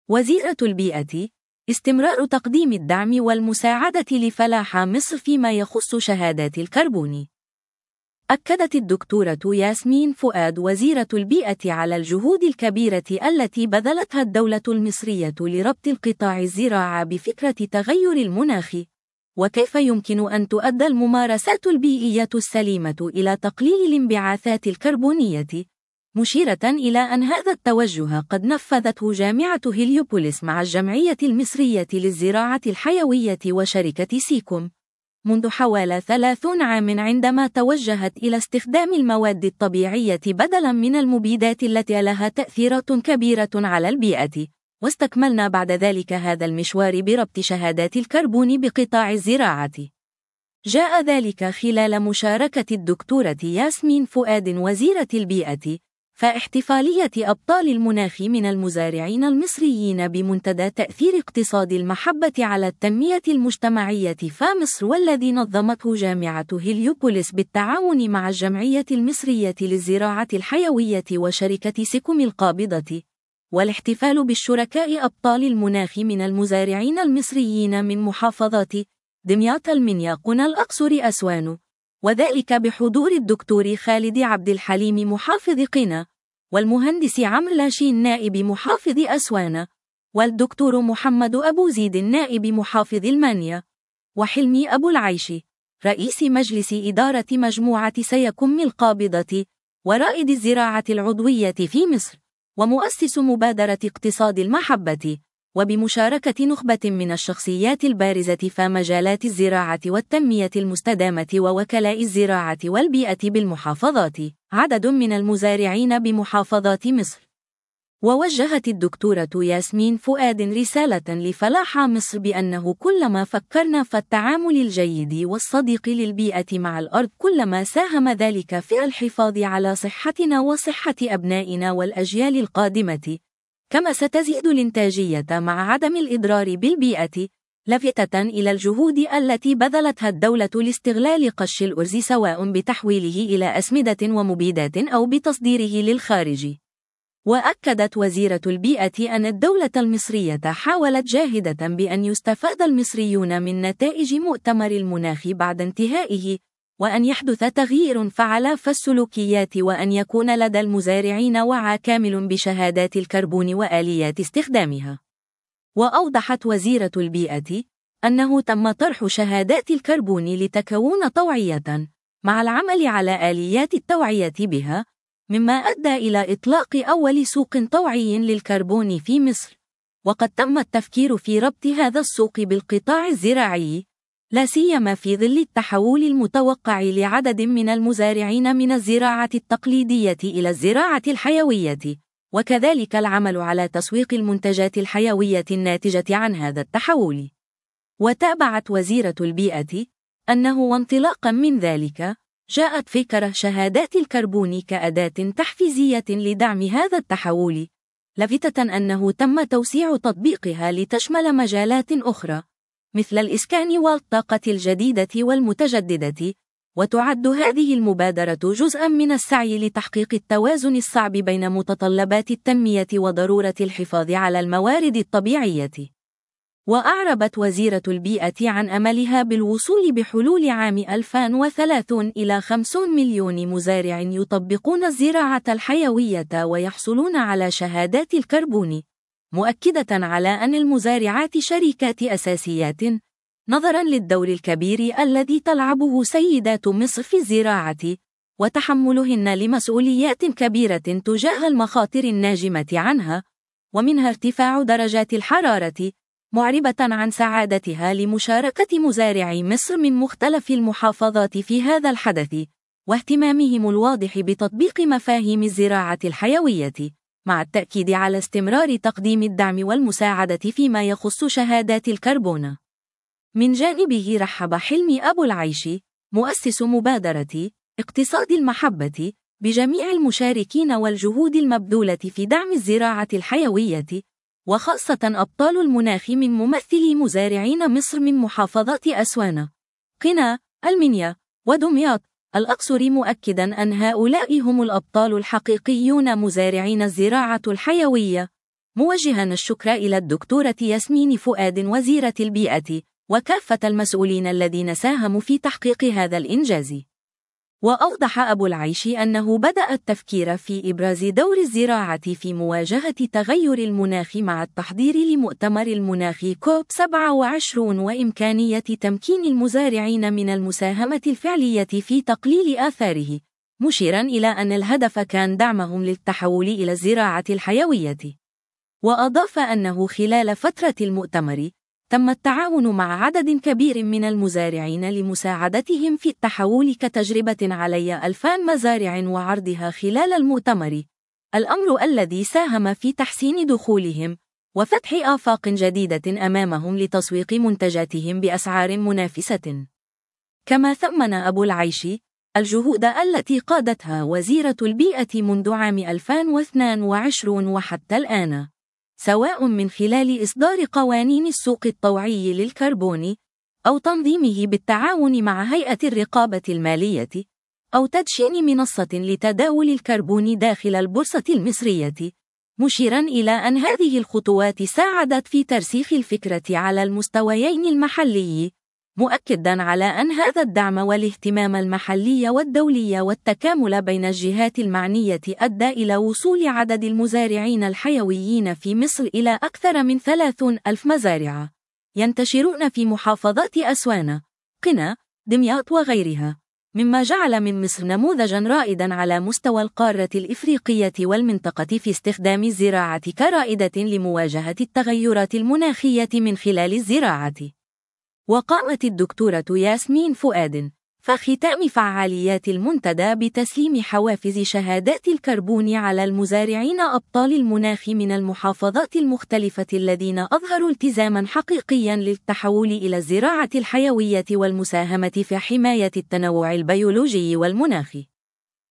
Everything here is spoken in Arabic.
وزيرة البيئة: استمرار تقديم الدعم والمساعدة لفلاح مصر فيما يخص شهادات الكربون. أكدت الدكتورة ياسمين فؤاد وزيرة البيئة على الجهود الكبيرة التي بذلتها الدولة المصرية لربط القطاع الزراعي بفكرة تغير المناخ، وكيف يمكن أن تؤدى الممارسات البيئية السليمة إلى تقليل الانبعاثات الكربونية، مشيرة إلى أن هذا التوجه قد نفذته جامعة هيليوبوليس مع الجمعية المصرية للزراعة الحيوية وشركة سيكوم منذ حوالي 30 عام، عندما توجهت إلى استخدام المواد الطبيعية بدلاً من المبيدات التي لها تأثيرات كبيرة على البيئة. واستكملنا بعد ذلك هذا المشوار بربط شهادات الكربون بقطاع الزراعة. جاء ذلك خلال مشاركة الدكتورة ياسمين فؤاد وزيرة البيئة فاحتفالية أبطال المناخ من المزارعين المصريين بمنتدى تأثير اقتصاد المحبة على التنمية المجتمعية فمصر، والذي نظمته جامعة هيليوبوليس بالتعاون مع الجمعية المصرية للزراعة الحيوية وشركة سيكوم القابضة. والاحتفال بالشركاء أبطال المناخ من المزارعين المصريين من محافظات دمياط، المنيا، قنا، الأقصر، أسوان، وذلك بحضور الدكتور خالد عبد الحليم محافظ قنا، والمهندس عمرو لاشين نائب محافظ أسوان، والدكتور محمد أبو زيد نائب محافظ المنيا، وحلمي أبو العيش رئيس مجلس إدارة مجموعة سيكوم القابضة ورائد الزراعة العضوية في مصر، ومؤسس مبادرة اقتصاد المحبة، وبمشاركة نخبة من الشخصيات البارزة في مجالات الزراعة والتنمية المستدامة ووكلاء الزراعة والبيئة بالمحافظات، عدد من المزارعين بمحافظات مصر. ووجهت الدكتورة ياسمين فؤاد رسالة لفلاح مصر بأنه كلما فكرنا في التعامل الجيد والصديق للبيئة مع الأرض، كلما ساهم ذلك في الحفاظ على صحتنا وصحة أبنائنا والأجيال القادمة، كما ستزيد الإنتاجية مع عدم الإضرار بالبيئة، لافتة إلى الجهود التي بذلتها الدولة لاستغلال قش الأرز سواء بتحويله إلى أسمدة ومبيدات أو بتصديره للخارج. وأكدت وزيرة البيئة أن الدولة المصرية حاولت جاهدة بأن يستفاد المصريون من نتائج مؤتمر المناخ بعد انتهائه، وأن يحدث تغيير فعال في السلوكيات، وأن يكون لدى المزارعين وعي كامل بشهادات الكربون وآليات استخدامها. وأوضحت وزيرة البيئة أنه تم طرح شهادات الكربون لتكون توعية مع العمل على آليات التوعية بها، مما أدى إلى إطلاق أول سوق توعي للكربون في مصر، وقد تم التفكير في ربط هذا السوق بالقطاع الزراعي، لا سيما في ظل التحول المتوقع لعدد من المزارعين من الزراعة التقليدية إلى الزراعة الحيوية، وكذلك العمل على تسويق المنتجات الحيوية الناتجة عن هذا التحول. وتابعت وزيرة البيئة أنه وانطلاقا من ذلك جاءت فكرة شهادات الكربون كأداة تحفيزية لدعم هذا التحول، لافتة أنه تم توسيع تطبيقها لتشمل مجالات أخرى مثل الإسكان والطاقة الجديدة والمتجددة، وتعد هذه المبادرة جزءاً من السعي لتحقيق التوازن الصعب بين متطلبات التنمية وضرورة الحفاظ على الموارد الطبيعية. وأعربت وزيرة البيئة عن أملها بالوصول بحلول عام 2030 إلى 50 مليون مزارع يطبقون الزراعة الحيوية ويحصلون على شهادات الكربون، مؤكدة على أن المزارعات شريكات أساسيات نظراً للدور الكبير الذي تلعبه سيدات مصر في الزراعة، وتحملهن لمسؤوليات كبيرة تجاه المخاطر الناجمة عنها، ومنها ارتفاع درجات الحرارة، معربة عن سعادتها لمشاركة مزارعي مصر من مختلف المحافظات في هذا الحدث، واهتمامهم الواضح بتطبيق مفاهيم الزراعة الحيوية، مع التأكيد على استمرار تقديم الدعم والمساعدة فيما يخص شهادات الكربون. من جانبه رحب حلمي أبو العيش مؤسس مبادرة اقتصاد المحبة بجميع المشاركين والجهود المبذولة في دعم الزراعة الحيوية، وخاصة أبطال المناخ من ممثلي مزارعين مصر من محافظات أسوان، قنا، المنيا، ودمياط، الأقصر، مؤكدا أن هؤلاء هم الأبطال الحقيقيون مزارعين الزراعة الحيوية، موجها الشكر إلى الدكتورة ياسمين فؤاد وزيرة البيئة وكافة المسؤولين الذين ساهموا في تحقيق هذا الإنجاز. وأوضح أبو العيش أنه بدأ التفكير في إبراز دور الزراعة في مواجهة تغير المناخ مع التحضير لمؤتمر المناخ كوب 27 وإمكانية تمكين المزارعين من المساهمة الفعلية في تقليل آثاره، مشيرا إلى أن الهدف كان دعمهم للتحول إلى الزراعة الحيوية. وأضاف أنه خلال فترة المؤتمر تم التعاون مع عدد كبير من المزارعين لمساعدتهم في التحول كتجربة علي 2000 مزارع وعرضها خلال المؤتمر، الأمر الذي ساهم في تحسين دخولهم وفتح آفاق جديدة أمامهم لتسويق منتجاتهم بأسعار منافسة. كما ثمن أبو العيش الجهود التي قادتها وزيرة البيئة منذ عام 2022 وحتى الآن، سواء من خلال إصدار قوانين السوق الطوعي للكربون، أو تنظيمه بالتعاون مع هيئة الرقابة المالية، أو تدشين منصة لتداول الكربون داخل البورصة المصرية، مشيرا إلى أن هذه الخطوات ساعدت في ترسيخ الفكرة على المستويين المحلي، مؤكدا على أن هذا الدعم والاهتمام المحلي والدولي والتكامل بين الجهات المعنية أدى إلى وصول عدد المزارعين الحيويين في مصر إلى أكثر من 30,000 مزارع، ينتشرون في محافظات أسوان، قنا، دمياط وغيرها، مما جعل من مصر نموذجا رائدا على مستوى القارة الإفريقية والمنطقة في استخدام الزراعة كرائدة لمواجهة التغيرات المناخية من خلال الزراعة. وقامت الدكتورة ياسمين فؤاد فختام فعاليات المنتدى بتسليم حوافز شهادات الكربون على المزارعين أبطال المناخ من المحافظات المختلفة الذين أظهروا التزاما حقيقيا للتحول إلى الزراعة الحيوية والمساهمة في حماية التنوع البيولوجي والمناخي.